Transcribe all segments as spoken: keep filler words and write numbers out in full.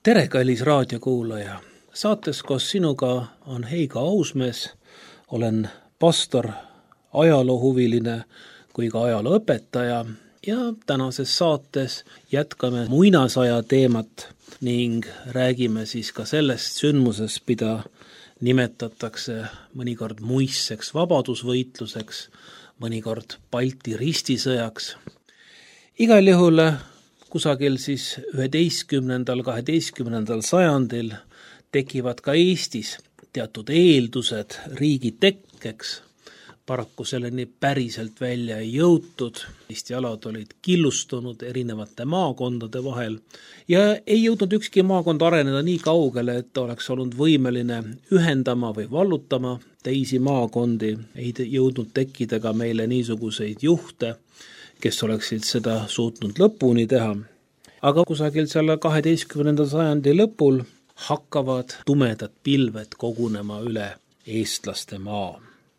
tere, kallis raadiokuulaja! Saates koos sinuga on Heigo Ausmees. Olen pastor, ajaloohuviline kui ka ajalooõpetaja ja tänases saates jätkame muinasaja teemat ning räägime siis ka sellest sündmusest, mida nimetatakse mõnikord muisseks vabadusvõitluseks, mõnikord Balti ristisõjaks. Igal juhul kusagil siis üheteistkümnendal, kaheteistkümnendal sajandil tekivad ka Eestis teatud eeldused riigi tekkeks. Paraku selleni päriselt välja ei jõutud. Eesti alad olid killustunud erinevate maakondade vahel ja ei jõudnud ükski maakond areneda nii kaugele, et oleks olnud võimeline ühendama või vallutama teisi maakondi. Ei jõudnud tekkida ka meile niisuguseid juhte, kes oleksid seda suutnud lõpuni teha. Aga kusagil selle kaheteistkümnenda sajandi lõpul hakkavad tumedad pilved kogunema üle eestlaste maa.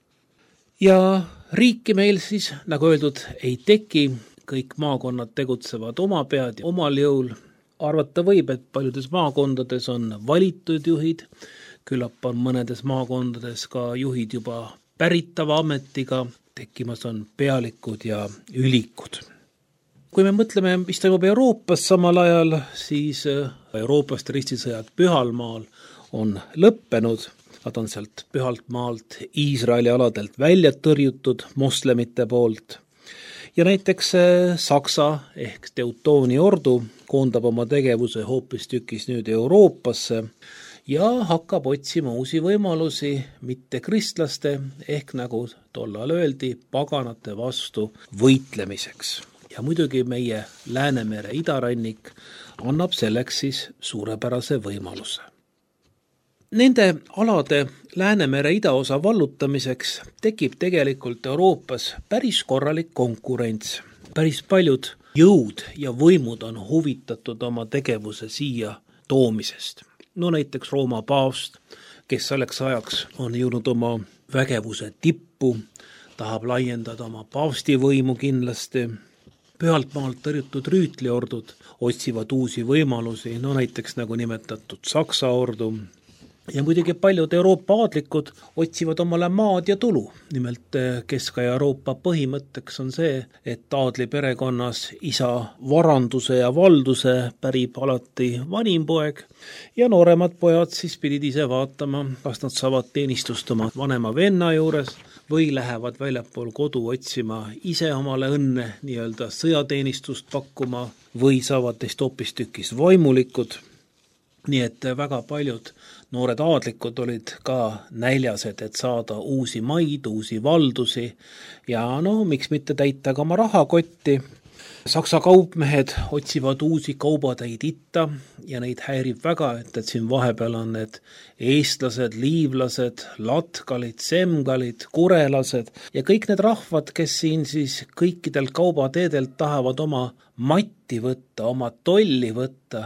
Ja riiki meil siis, nagu öeldud, ei teki, kõik maakonnad tegutsevad oma pead ja omal jõul. Arvata võib, et paljudes maakondades on valitud juhid, küllap on mõnedes maakondades ka juhid juba päritava ametiga, tekkimas on pealikud ja ülikud. Kui me mõtleme, mis toimub Euroopas samal ajal, siis Euroopast ristisõjad Pühalmaal on lõppenud. Nad on sealt Pühalt maalt Iisraeli aladelt välja tõrjutud moslemite poolt. Ja näiteks Saksa ehk Teutooni ordu koondab oma tegevuse hoopis tükis nüüd Euroopasse ja hakkab otsima uusi võimalusi mitte kristlaste ehk nagu tollal öeldi paganate vastu võitlemiseks. Ja muidugi meie Läänemere idarannik annab selleks siis suurepärase võimaluse. Nende alade Läänemere idaosa vallutamiseks tekib tegelikult Euroopas päris korralik konkurents. Päris paljud jõud ja võimud on huvitatud oma tegevuse siia toomisest. No näiteks Rooma paavst, kes selleks ajaks on jõudnud oma vägevuse tippu, tahab laiendada oma paavstivõimu kindlasti. Pühalt maalt tõrjutud rüütliordud otsivad uusi võimalusi, no näiteks nagu nimetatud Saksa ordu. Ja muidugi paljud Euroopa aadlikud otsivad omale maad ja tulu. Nimelt Kesk-Euroopa põhimõtteks on see, et aadli perekonnas isa varanduse ja valduse pärib alati vanim poeg ja nooremad pojad siis pidid ise vaatama, kas nad saavad teenistust oma vanema venna juures või lähevad väljapool kodu otsima ise omale õnne nii-öelda sõjateenistust pakkuma või saavad teist hoopis tükis vaimulikud. Nii et väga paljud noored aadlikud olid ka näljased, et saada uusi maid, uusi valdusi ja no miks mitte täita ka oma rahakotti. Saksa kaupmehed otsivad uusi kaubateid itta ja neid häirib väga, et, et siin vahepeal on need eestlased, liivlased, latgalid, semgalid, kurelased ja kõik need rahvad, kes siin siis kõikidel kaubateedelt tahavad oma matti võtta, oma tolli võtta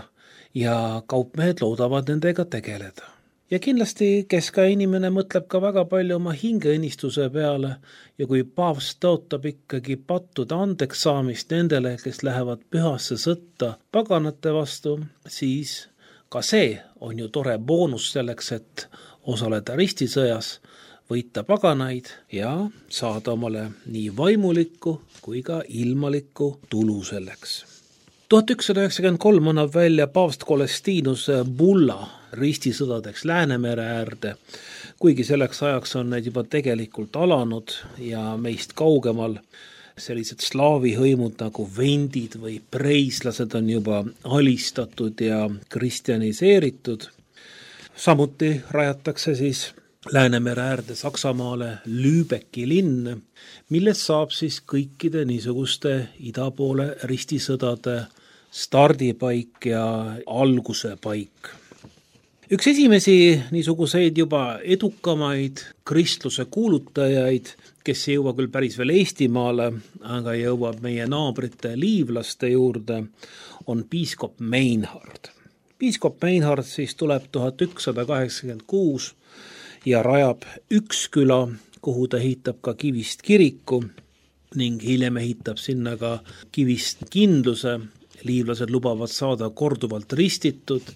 ja kaupmehed loodavad nendega tegeleda. Ja kindlasti keska inimene mõtleb ka väga palju oma hingeõnnistuse peale ja kui paavst tõotab ikkagi pattuda andeks saamist nendele, kes lähevad pühasse sõtta paganate vastu, siis ka see on ju tore boonus selleks, et osaleda ristisõjas, võita paganaid ja saada omale nii vaimulikku kui ka ilmalikku tulu selleks. tuhat ükssada üheksakümmend kolm annab välja paavst Kolestiinus bulla ristisõdadeks Läänemere äärde, kuigi selleks ajaks on need juba tegelikult alanud ja meist kaugemal sellised slaavi hõimud nagu vendid või preislased on juba alistatud ja kristjaniseeritud. Samuti rajatakse siis Läänemere äärde Saksamaale Lübecki linn, millest saab siis kõikide niisuguste idapoole ristisõdade stardipaik ja alguse paik. Üks esimesi niisuguseid juba edukamaid kristluse kuulutajaid, kes ei jõua küll päris veel Eestimaale, aga jõuab meie naabrite liivlaste juurde, on piiskop Meinhard. Piiskop Meinhard siis tuleb tuhat ükssada kaheksakümmend kuus ja rajab Üksküla, kuhu ta ehitab ka kivist kiriku ning hiljem ehitab sinna ka kivist kindluse. Liivlased lubavad saada korduvalt ristitud,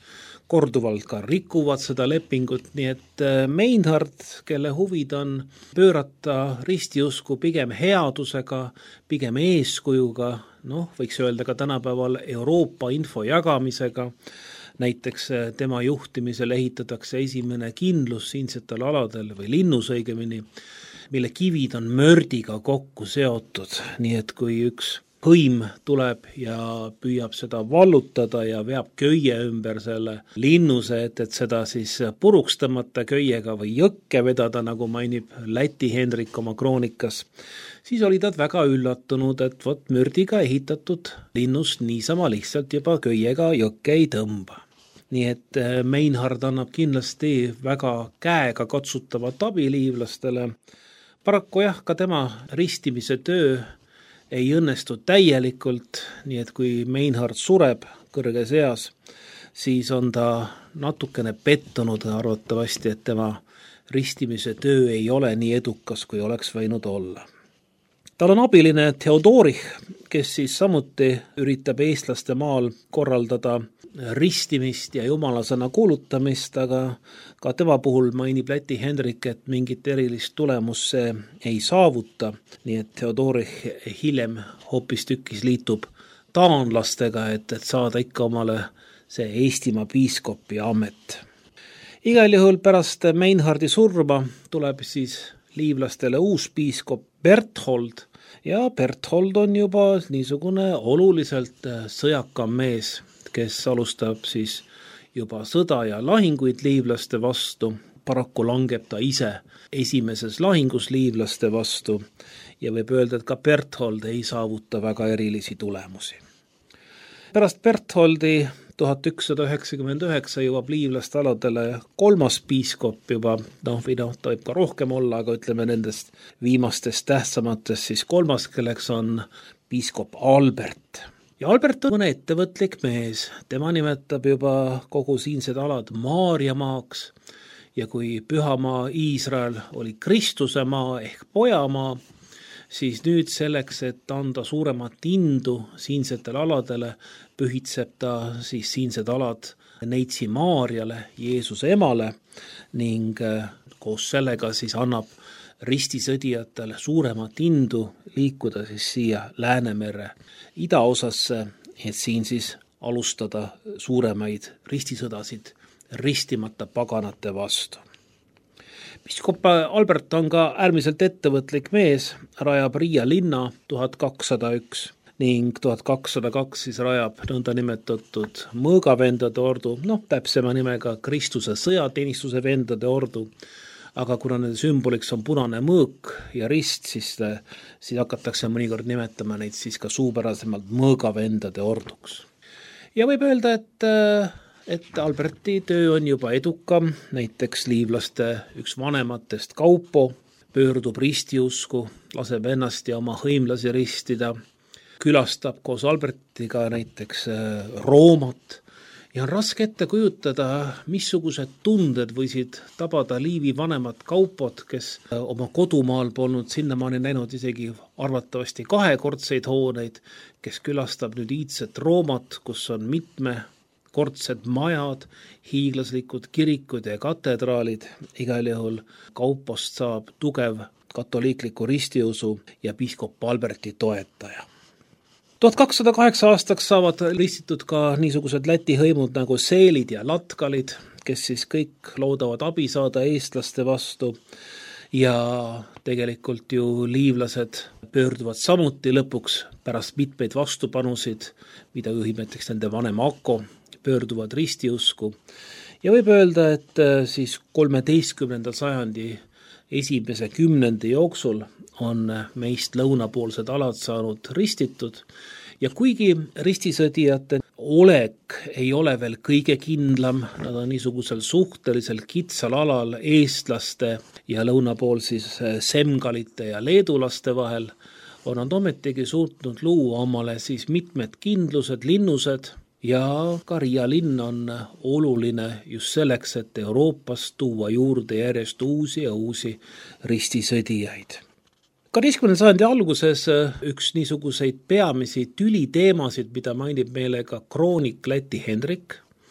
korduvalt ka rikuvad seda lepingut, nii et Meinhard, kelle huvid on pöörata ristiusku pigem headusega, pigem eeskujuga, noh, võiks öelda ka tänapäeval Euroopa info jagamisega, näiteks tema juhtimisel ehitatakse esimene kindlus siinsetel aladel või linnus õigemini, mille kivid on mördiga kokku seotud, nii et kui üks hõim tuleb ja püüab seda vallutada ja veab köie ümber selle linnuse, et, et seda siis puruks tõmmata köiega või jõkke vedada, nagu mainib Läti Hendrik oma kroonikas, siis oli ta väga üllatunud, et vot mürdiga ehitatud linnust niisama lihtsalt juba köiega jõkke ei tõmba. Nii et Meinhard annab kindlasti väga käega katsutavat abi liivlastele. Paraku jah, ka tema ristimise töö ei õnnestu täielikult, nii et kui Meinhard sureb kõrges eas, siis on ta natukene pettunud arvatavasti, et tema ristimise töö ei ole nii edukas, kui oleks võinud olla. Tal on abiline Theodorich, kes siis samuti üritab eestlaste maal korraldada ristimist ja jumalasõna kuulutamist, aga ka tema puhul mainib Läti Hendrik, et mingit erilist tulemust see ei saavuta, nii et Theodorich hiljem hoopistükkis liitub taanlastega, et, et saada ikka omale see Eestimaa piiskopi amet. Igal juhul pärast Meinhardi surma tuleb siis liivlastele uus piiskop Berthold ja Berthold on juba niisugune oluliselt sõjakam mees, kes alustab siis juba sõda ja lahinguid liivlaste vastu. Paraku langeb ta ise esimeses lahingus liivlaste vastu ja võib öelda, et ka Berthold ei saavuta väga erilisi tulemusi. Pärast Bertholdi tuhat ükssada üheksakümmend üheksa jõuab liivlaste aladele kolmas piiskop juba, noh või noh, ta võib ka rohkem olla, aga ütleme nendest viimastest tähtsamatest siis kolmas, kelleks on piiskop Albert. Ja Albert on mõne ettevõtlik mees, tema nimetab juba kogu siinsed alad Maarjamaaks ja kui pühamaa Iisrael oli Kristuse maa ehk pojamaa, siis nüüd selleks, et anda suuremat indu siinsetel aladele, pühitseb ta siis siinsed alad Neitsi Maarjale, Jeesuse emale ning koos sellega siis annab ristisõdijatele suuremat indu liikuda siis siia Läänemere idaosasse, et siin siis alustada suuremaid ristisõdasid ristimata paganate vastu. Piiskop Albert on ka äärmiselt ettevõtlik mees, rajab Riia linna tuhat kakssada üks ning tuhat kakssada kaks siis rajab nõnda nimetatud mõõgavendade ordu, noh täpsema nimega Kristuse sõjateenistuse vendade ordu, aga kuna nende sümboliks on punane mõõk ja rist, siis, siis hakatakse mõnikord nimetama neid siis ka suupärasemalt mõõgavendade orduks. Ja võib öelda, et et Alberti töö on juba edukam, näiteks liivlaste üks vanematest Kaupo pöördub ristiusku, laseb ennast ja oma hõimlasi ristida, külastab koos Albertiga näiteks Roomat ja on raske ette kujutada, missugused tunded võisid tabada Liivi vanemat Kaupot, kes oma kodumaal polnud sinnamaani näinud isegi arvatavasti kahekordseid hooneid, kes külastab nüüd iidset Roomat, kus on mitme kordsed majad, hiiglaslikud kirikud ja katedraalid, igal juhul Kaupost saab tugev katoliikliku ristiusu ja piiskop Alberti toetaja. tuhat kakssada kaheksa aastaks saavad ristitud ka niisugused Läti hõimud nagu seelid ja latkalid, kes siis kõik loodavad abi saada eestlaste vastu ja tegelikult ju liivlased pöörduvad samuti lõpuks pärast mitmeid vastupanusid, mida juhib näiteks nende vanem Ako, pöörduvad ristiusku ja võib öelda, et siis kolmeteistkümnenda sajandi esimese kümnendi jooksul on meist lõunapoolsed alad saanud ristitud ja kuigi ristisõdijate olek ei ole veel kõige kindlam, nad on niisugusel suhteliselt kitsal alal eestlaste ja lõunapool siis semgalite ja leedulaste vahel, on nad ometigi suutnud luua omale siis mitmed kindlused, linnused ja ka Riia linn on oluline just selleks, et Euroopast tuua juurde järjest uusi ja uusi ristisõdijaid. kaheteistkümnenda sajandi alguses üks niisuguseid peamisi tüliteemasid, mida mainib meile ka kroonik Läti Hendrik,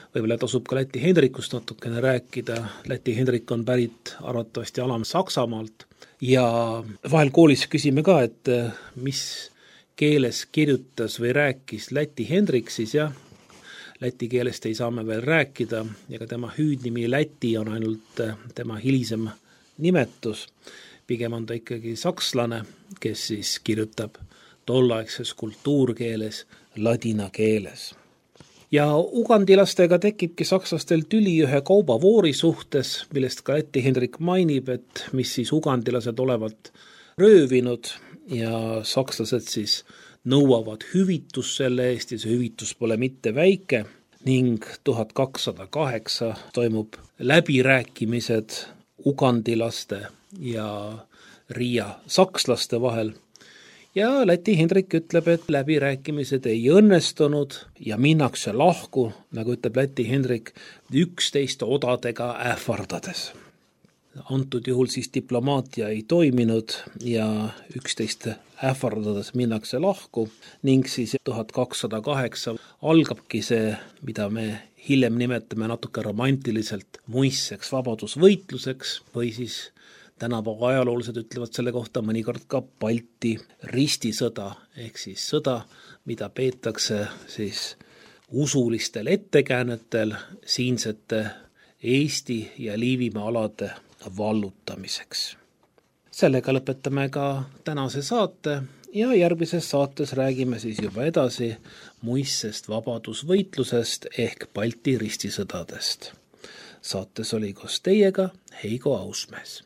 Võib-olla tasub ka Läti Hendrikust natukene rääkida. Läti Hendrik on pärit arvatavasti Alam-Saksamaalt ja vahel koolis küsime ka, et mis keeles kirjutas või rääkis Läti Hendrik siis, jah. Läti keelest ei saa me veel rääkida ja ka tema hüüdnimi Läti on ainult tema hilisem nimetus. Pigem on ta ikkagi sakslane, kes siis kirjutab tolleaegses kultuurkeeles ladina keeles. Ja ugandilastega tekibki sakslastel tüli ühe kaubavoori suhtes, millest ka Läti Hendrik mainib, et mis siis ugandilased olevat röövinud ja sakslased siis nõuavad hüvitus selle eest ja see hüvitus pole mitte väike ning tuhat kakssada kaheksa toimub läbirääkimised ugandilaste ja Riia sakslaste vahel. Ja Läti Hendrik ütleb, et läbirääkimised ei õnnestunud ja minnakse lahku, nagu ütleb Läti Hendrik, üksteist odadega ähvardades. Antud juhul siis diplomaatia ei toiminud ja üksteist ähvardades minnakse lahku ning siis tuhat kakssada kaheksa algabki see, mida me hiljem nimetame natuke romantiliselt muisseks vabadusvõitluseks või siis tänapäeva ajaloolased ütlevad selle kohta mõnikord ka Balti ristisõda ehk siis sõda, mida peetakse siis usulistel ettekäänetel siinsete Eesti ja Liivimaa alade vallutamiseks. Sellega lõpetame ka tänase saate ja järgmises saates räägime siis juba edasi muissest vabadusvõitlusest ehk Balti ristisõdadest. Saates oli koos teiega Heigo Ausmees.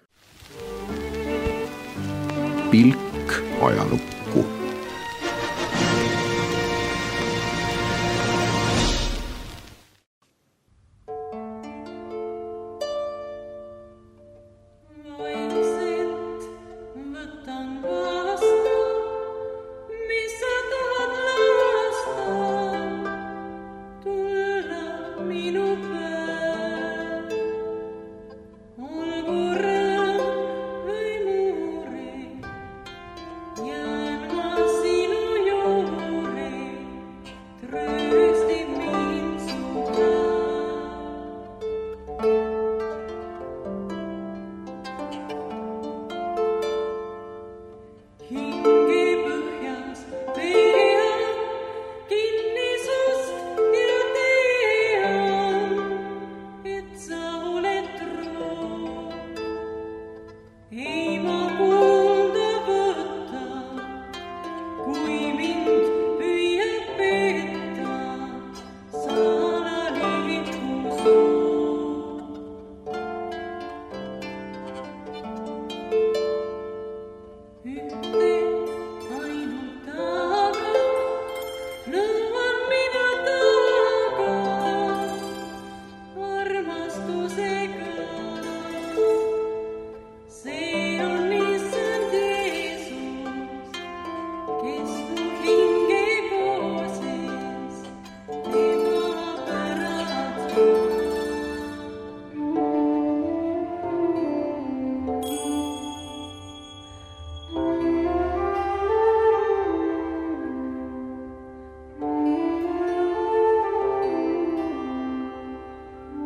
Pilk ajalukku.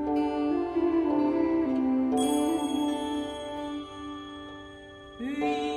Oui.